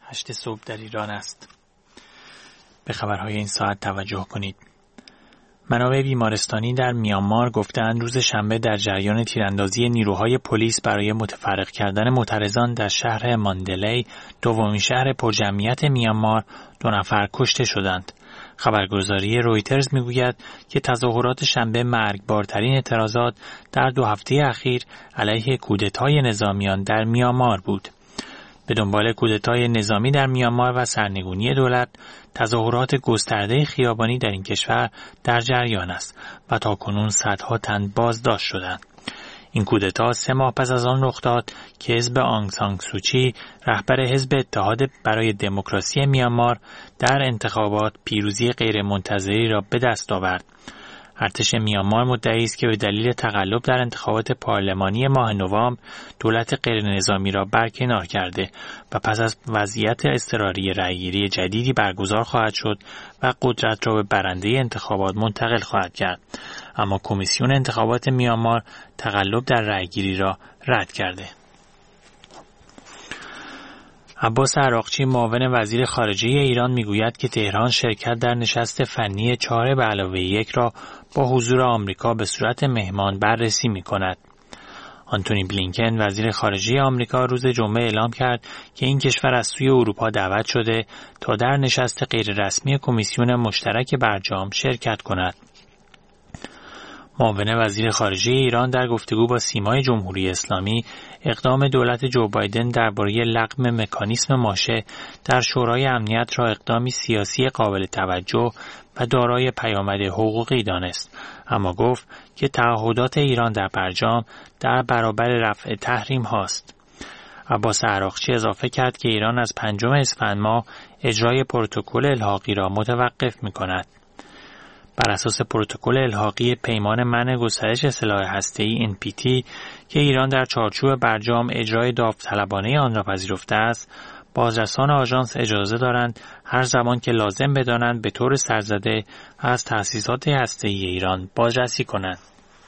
8 صبح در ایران است. به خبرهای این ساعت توجه کنید. منابع بیمارستانی در میانمار گفتند روز شنبه در جریان تیراندازی نیروهای پلیس برای متفرق کردن معترضان در شهر ماندلی، دومین شهر پرجمعیت میانمار، 2 نفر کشته شدند. خبرگزاری رویترز میگوید که تظاهرات شنبه مرگبارترین اعتراضات در 2 هفته اخیر علیه کودتای نظامیان در میانمار بود. به دنبال کودتای نظامی در میانمار و سرنگونی دولت، تظاهرات گسترده خیابانی در این کشور در جریان است و تاکنون صدها تن بازداشت شدند. این کودتا 3 ماه پس از آن رخ داد که حزب آنگ سان سو چی، رهبر حزب اتحاد برای دموکراسی میانمار، در انتخابات پیروزی غیرمنتظری را به دست آورد. ارتش میانمار مدعی است که به دلیل تقلب در انتخابات پارلمانی ماه نوامبر دولت غیرنظامی را برکنار کرده و پس از وضعیت اضطراری رأیگیری جدیدی برگزار خواهد شد و قدرت را به برنده انتخابات منتقل خواهد کرد. اما کمیسیون انتخابات میانمار تقلب در رأیگیری را رد کرده. عباس عراقچی، معاون وزیر خارجه ایران، میگوید که تهران شرکت در نشست فنی 4+1 را با حضور آمریکا به صورت مهمان بررسی می‌کند. آنتونی بلینکن، وزیر خارجه آمریکا، روز جمعه اعلام کرد که این کشور از سوی اروپا دعوت شده تا در نشست غیررسمی کمیسیون مشترک برجام شرکت کند. معاون وزیر خارجه ایران در گفتگو با سیمای جمهوری اسلامی اقدام دولت جو بایدن درباره لغو مکانیسم ماشه در شورای امنیت را اقدامی سیاسی قابل توجه و دارای پیامد حقوقی دانست، اما گفت که تعهدات ایران در برجام در برابر رفع تحریم هاست. عباس عراقچی اضافه کرد که ایران از 5 اسفند ماه اجرای پروتکل الحاقی را متوقف می‌کند. بر اساس پروتکل الحاقی پیمان منع گسترش سلاح هسته‌ای NPT که ایران در چارچوب برجام اجرای داوطلبانه آن را پذیرفته است، بازرسان آژانس اجازه دارند هر زمان که لازم بدانند به طور سرزده از تأسیسات هسته‌ای ایران بازرسی کنند.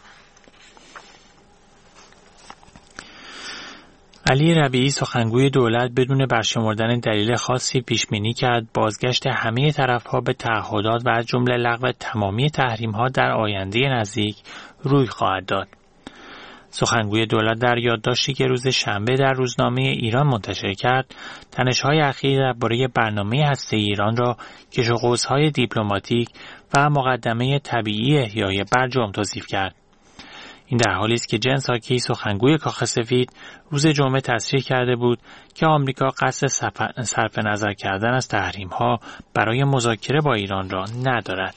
علی ربیعی، سخنگوی دولت، بدون برشمردن دلیل خاصی پیش‌بینی کرد بازگشت همه طرف‌ها به تعهدات و از جمله لغو تمامی تحریم‌ها در آینده نزدیک روی خواهد داد. سخنگوی دولت در یادداشتی که روز شنبه در روزنامه ایران منتشر کرد، تنش‌های اخیر درباره برنامه هسته‌ای ایران را کش و قوس‌های دیپلماتیک و مقدمه طبیعی احیای برجام توصیف کرد. این در حالی است که جن ساکی، سخنگوی کاخ سفید، روز جمعه تصریح کرده بود که آمریکا قصد صرف نظر کردن از تحریم‌ها برای مذاکره با ایران را ندارد.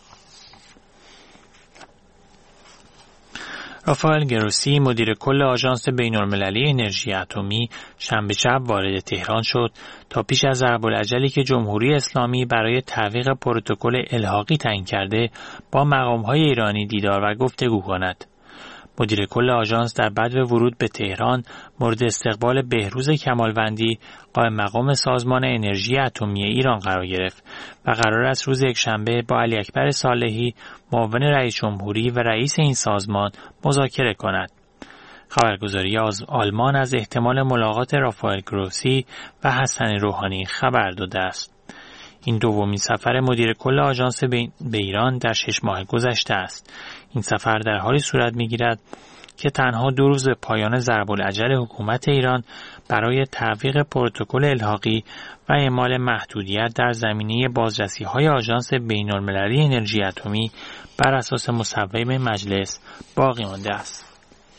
رافائل گروسی، مدیر کل آژانس بین‌المللی انرژی اتمی، شنبه شب وارد تهران شد تا پیش از ضرب‌الاجلی که جمهوری اسلامی برای تعویق پروتکل الحاقی تعیین کرده با مقام‌های ایرانی دیدار و گفتگو کند. مدیر کل آژانس در بدو ورود به تهران مورد استقبال بهروز کمالوندی، قائم مقام سازمان انرژی اتمی ایران قرار گرفت و قرار است روز یکشنبه با علی اکبر صالحی، معاون رئیس جمهوری و رئیس این سازمان مذاکره کند. خبرگزاری آلمان از احتمال ملاقات رافائل گروسی و حسن روحانی خبر داده است. این دومین سفر مدیر کل آژانس به ایران در 6 ماه گذشته است. این سفر در حالی صورت می‌گیرد که تنها 2 روز پایان ضرب‌الاجل حکومت ایران برای تعویق پروتکل الحاقی و اعمال محدودیت در زمینه بازرسی‌های آژانس بین‌المللی انرژی اتمی بر اساس مصوبه مجلس باقی مانده است.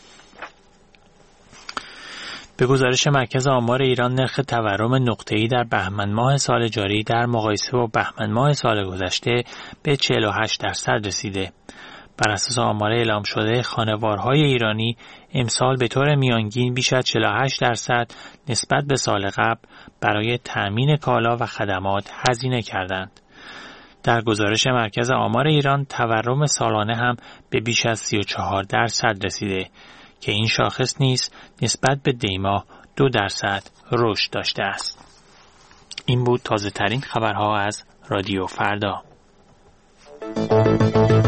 به گزارش مرکز آمار ایران، نرخ تورم نقطه‌ای در بهمن ماه سال جاری در مقایسه با بهمن ماه سال گذشته به 48% رسیده. بر اساس آمار اعلام شده، خانوارهای ایرانی امسال به طور میانگین بیش از 48% نسبت به سال قبل برای تأمین کالا و خدمات هزینه کردند. در گزارش مرکز آمار ایران، تورم سالانه هم به بیش از 34% رسیده که این شاخص نیز نسبت به دی‌ماه 2% رشد داشته است. این بود تازه ترین خبرها از رادیو فردا.